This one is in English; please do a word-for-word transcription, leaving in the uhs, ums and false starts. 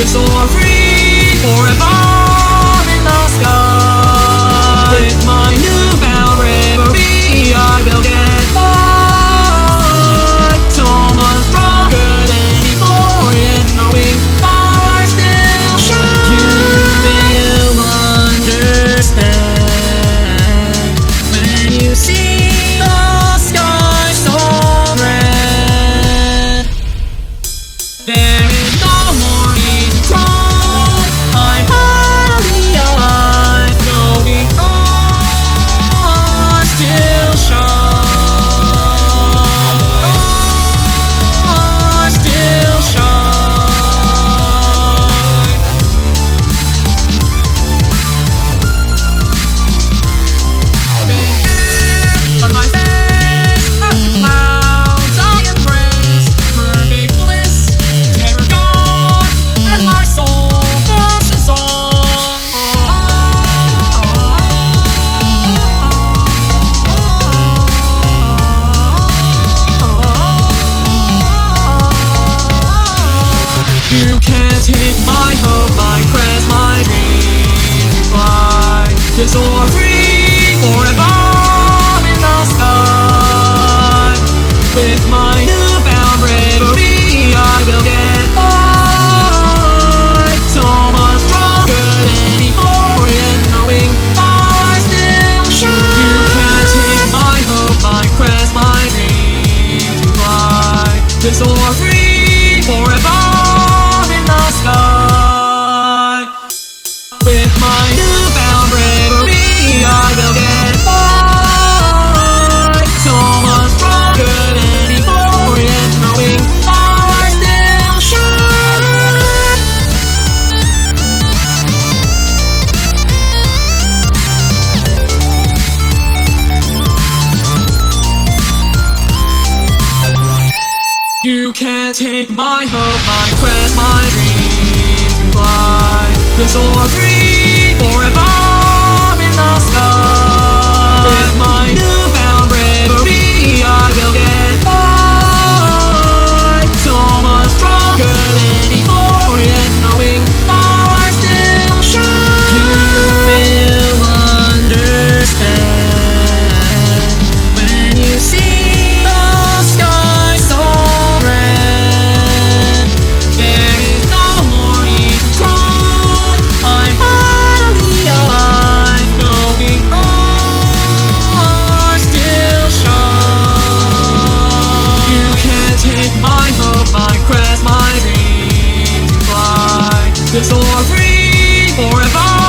to soar free forever in the sky. With my newfound bravery, I will get far. So much stronger than before, yet knowing I still shine. You will understand when you see the sky so red. There is no more need to cry. I'm finally alive, knowing I still shine. I still shine. On my face, clouds I embrace, perfect bliss, terror gone, and my soul passes on. You can't take my hope, my crest, my dream to fly, to soar free forever in the sky. With my newfound bravery, I will get far. So much stronger than before, yet knowing I still shine. You can't take my hope, my crest, my dream to fly, to soar free forever in the sky. With my newfound bravery, I will get far. So much stronger than before, yet knowing I still shine. You can't take my hope, my quest, my dream to fly, to soar free forever in the sky. With my newfound bravery, I will get far. So much stronger than before, yet knowing I still shine. You will understand when you see the sky so red. There is no more need to cry. I'm finally alive, knowing I still shine. You can't take my hope, my crest, my dream to fly, to soar free forever